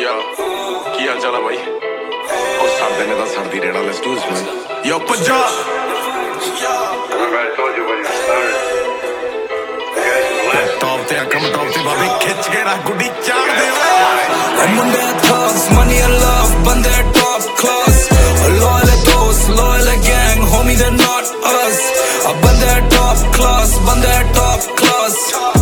Yo, ਕੀ ਹਾਲ ਚਾਲ ਆ ਬਾਈ? ਉਹ ਸਾਡੇ ਨੇ ਤਾਂ ਸਰਦੀ ਰਹਿਣਾ। Let's do this, man. Yo, Punjab. Top ਤੇ ਕੰਮ top ਤੇ ਬਾਬੇ ਖਿੱਚ ਕੇ ਰੱਖ ਗੁੱਡੀ ਚਾੜ ਦੇ। ਮੁੰਡੇ thugs, money and love, ਬੰਦੇ top class, loyal dost, loyal gang, homie they're not us. ਬੰਦੇ top class, ਬੰਦੇ top class,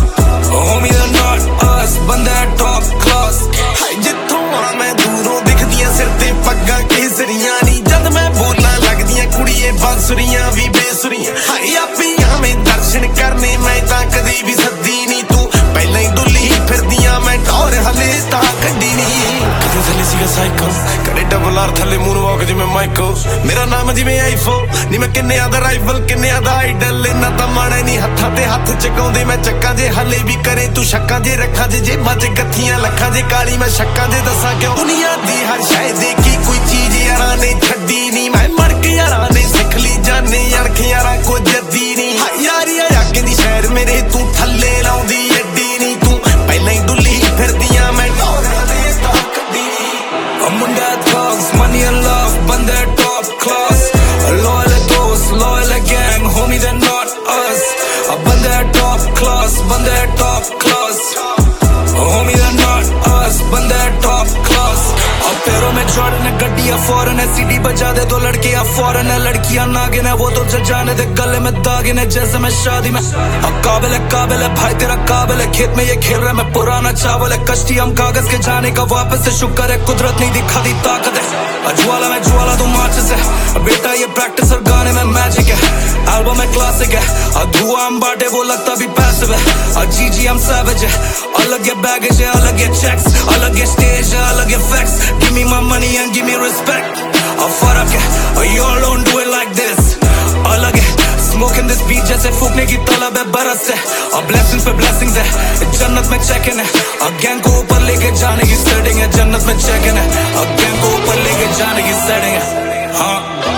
homie they're not us. ਬੰਦੇ top class. ਜਿੱਥੋਂ ਆ ਮੈਂ ਦੂਰੋਂ ਦਿਖਦੀਆਂ ਸਿਰ ਤੇ ਪੱਗਾਂ ਕੇਸਰੀਆਂ ਨੀ ਜਦ ਮੈਂ ਬੋਲਾਂ ਲੱਗਦੀਆਂ ਕੁੜੀਏ ਬਾਂਸੁਰੀਆਂ ਵੀ ਬੇਸੁਰੀਆਂ। ਹਾਏ ਆਪੀਆਂ ਮੈਂ ਦਰਸ਼ਨ ਕਰਨੇ ਮੈਂ ਤਾਂ ਕਦੇ ਵੀ ਸੱਦੀ ਨੀ ਤੂੰ ਪਹਿਲਾਂ ਹੀ ਡੁੱਲੀ ਫਿਰਦੀਆਂ ਮੈਂ ਟੌਰ ਹਲੇ ਤਾਂ ਕੱਢੀ ਨੀ। ਕਦੇ ਥੱਲੇ ਸੀਗਾ ਸਾਈਕਲ ਕਦੇ ਡਬਲ ਆਰ ਥੱਲੇ ਮੂਨ ਵਾਕ ਜਿਵੇਂ ਮਾਈਕਲ ਮੇਰਾ ਨਾਮ ਜਿਵੇਂ ਆਈਫੋ ਨੀ ਮੈਂ ਕਿੰਨਿਆਂ ਦਾ ਰਾਈਵਲ ਕਿੰਨਿਆਂ ਦਾ ਆਈਡਲ ਇੰਨਾ ਤਾਂ ਮਾਣਾ ਨੀ ਹੱਥਾਂ ਤੇ ਹੱਥ ਚਕਾਉਂਦੇ ਮੈਂ ਚੱਕਾਂ ਜੇ ਹਲੇ ਵੀ ਕਰੇ ਤੂੰ ਸ਼ੱਕਾਂ ਜੇ ਰੱਖਾਂ ਜੇ ਜੇਬਾਂ ਚ ਗੱਥੀਆਂ ਲੱਖਾਂ ਜੇ ਕਾਲੀ ਮੈਂ ਸ਼ੱਕਾਂ ਜੇ ਦੱਸਾਂ ਕਿਉਂ ਦੁਨੀਆ ਦੀ ਹਰ ਸ਼ੈ ਦੇਖੀ ਕੋਈ ਚੀਜ਼ ਯਾਰਾਂ ਨੇ ਛੱਡੀ ਨੀ ਮੈਂ ਮੜ ਕੇ ਯਾਰਾਂ ਨੇ ਸਿੱਖ ਲਈ ਜਾਨੇ ਅਣਖ ਯਾਰਾਂ ਕੋ ਜੱਦੀ ਨੀ ਯਾਰੀ ਆ ਕਹਿੰਦੀ ਸ਼ਹਿਰ ਮੇਰੇ ਤੂੰ ਥੱਲੇ ਲਾਉਂਦੀ ਏਡੀ ਨੀ ਤੂੰ ਪਹਿਲਾਂ ਹੀ ਡੁੱਲੀ ਫਿਰਦੀਆਂ ਮੈਂ ਟੌਰਾਂ ਦੇ ਤਾਂ ਕੱਢੀ ਨੀ। ਮੁੰਡੇ thugs, money and love, ਬੰਦੇ top class, loyal dost, loyal gang, homie they're not us. ਬੰਦੇ top class, ਬੰਦੇ top class, homie they're not us. ਬੰਦੇ top class. पैरों में जॉर्डन है गड्डियां फॉरन है सीडी बजा दे दो लड़कियां फॉरन है लड़कियां नागिन है वो तो जाने दे गले में दागिन है जैसे मैं शादी में। काबिल है भाई तेरा काबिल है खेत में ये खेल रहा है मैं पुराना चावल है कश्ती हम कागज के जाने का वापस से शुक्र है कुदरत नहीं दिखाती ताकत है। ज्वाला में ज्वाला तो माचिस है बेटा ये प्रैक्टिस और गाने में मैजिक है एल्बम में क्लासिक है धुआं हम बांटे वो लगता भी पैसिव है जी हम सैवेज है अलग है बैगेज है अलग है चेक्स अलग है स्टेज है अलग है facts give me my money and give me respect फर्क है you all don't do it like this अलग है smoking this beat जैसे फूकने की तलब है बरस है blessings पे blessings है जन्नत में चेक इन है गैंग को ऊपर लेके जाने की सेटिंग है जन्नत में चेक इन है गैंग को ऊपर लेके जाने की सेटिंग है। हाँ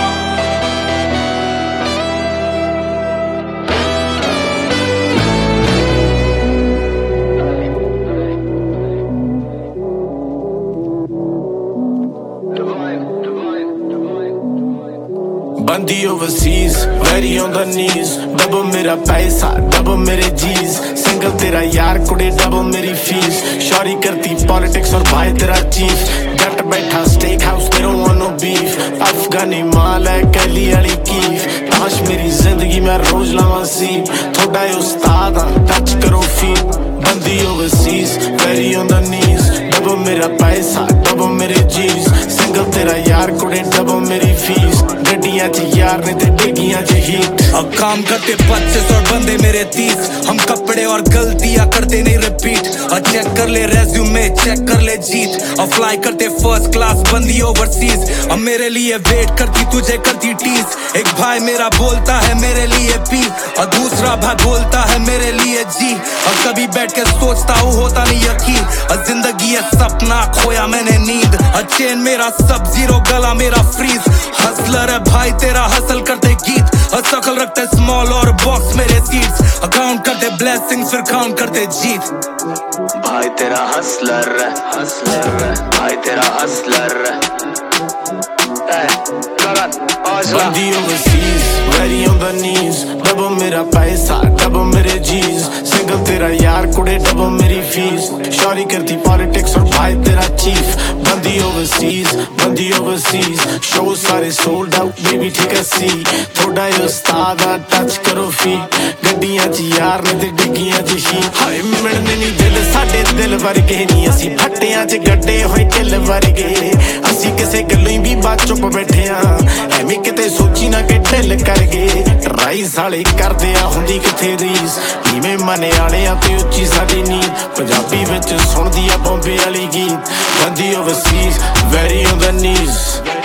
बंदी overseas, very on the knees, double मेरा पैसा, double मेरे G's, single तेरा यार कुड़े double मेरी fees, शौरी करती politics और भाई तेरा chief, जट बैठा steak house they don't want no beef, अफगानी माल है कैली वाली कीफ, ताश मेरी जिंदगी में रोज लावां सीप, थोड़ा उस्ताद हाँ टच करो feet, बंदी overseas, very on the knees, double मेरा पैसा, double मेरे G's, single तेरा यार कुड़े double मेरी fees, गड्डियां च यार ने ते डिगियां च हीट। अब काम करते 25 और बंदे मेरे 30 हम कपड़े और गलतियां करते नहीं रिपीट चेक कर ले रेज्यूमे चेक कर ले जीत और फ्लाई करते फर्स्ट क्लास बंदी ओवरसीज अब मेरे लिए वेट करती तुझे करती टीज एक भाई मेरा बोलता है मेरे लिए पी और दूसरा भाई बोलता है मेरे लिए जी और कभी बैठ के सोचता हूँ होता नहीं यकीन और जिंदगी है सपना खोया मैंने नींद और चेन मेरा सब जीरो गला मेरा फ्रीज हसलर है भाई तेरा हसल करते गीत और शकल रखते स्मॉल और बॉक्स मेरे सीट्स अकाउंट करते ब्लेसिंग्स फिर काउंट करते जीत भाई तेरा हसलर भाई तेरा हसलर बंदी overseas, very on the knees, double मेरा पैसा, double मेरे G's, single तेरा यार कुड़े double मेरी fees, शौरी करती politics और भाई तेरा chief, बंदी overseas, show सारे sold out, baby ठीक है सी, थोड़ा उस्ताद आ टच करो feet, गड्डियां च यार ने ते डिगियां च ही, हाय मिलने नहीं दिल साडे दिल वर्गे नहीं असी फट्टियां च गड्डे होए किल वर्गे, असी किसे गल्लों भी बात चुप बैठे ਐਵੇਂ ਕਿਤੇ ਸੋਚੀ ਨਾ ਕਿ ਢਿੱਲ ਕਰ ਗਏ ਟਰਾਈ ਸਾਲੇ ਕਰਦੇ ਆ ਹੁੰਦੀ ਕਿਥੇ ਰੀਸ ਜਿਵੇਂ ਮਨੇ ਵਾਲਿਆਂ ਤੇ ਉੱਚੀ ਸਾਡੀ ਨੀਂਦ ਪੰਜਾਬੀ ਵਿੱਚ ਸੁਣਦੀ ਆ ਬੰਬੇ ਵਾਲੀ ਗੀਤ ਬੰਦੀ ਓਵਰਸੀਜ਼ ਵੈਰੀ ਔਨ ਦ ਨੀਜ਼